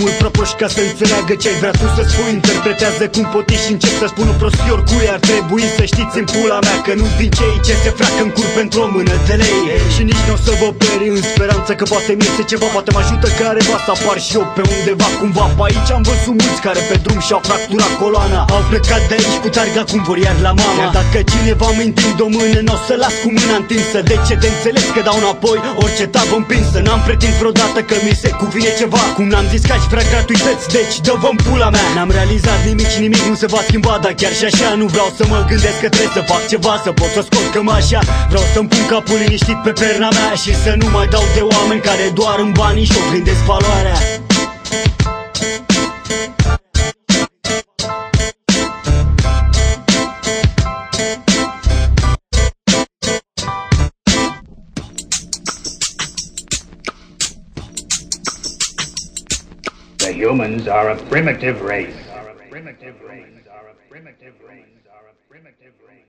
mult prăproși ca să înțeleagă ce-ai vrea tu să spui. Interpretează cum pot și încep să spun o prostie oricui. Ar trebui să știți în pula mea că nu din cei ce se freacă în cur pentru o mână de lei. Și nici nu o să vă peri în speranță că poate mi iese ceva, poate mă ajută careva să apar și eu pe undeva cumva. Pe aici am văzut mulți care pe drum și-au fracturat coloana, au plecat de aici cu targa cum vor iar la mama. Iar dacă cineva mă întind o mână, n-o să las cu mâna întinsă. De ce te înțeles că dau înapoi orice tavă împinsă? N-am pretins vreodată că mi se cuvine ceva, cum n-am zis că aș vrea gratuități, deci dă-vă-n pula mea. N-am realizat nimic și nimic nu se va schimba, dar chiar și așa nu vreau să mă gândesc că trebuie să fac ceva, să pot să scot cămașa. Vreau să-mi pun capul liniștit pe perna mea și să nu mai dau de oameni care doar în banii și-o gândesc valoarea. The humans are a primitive race.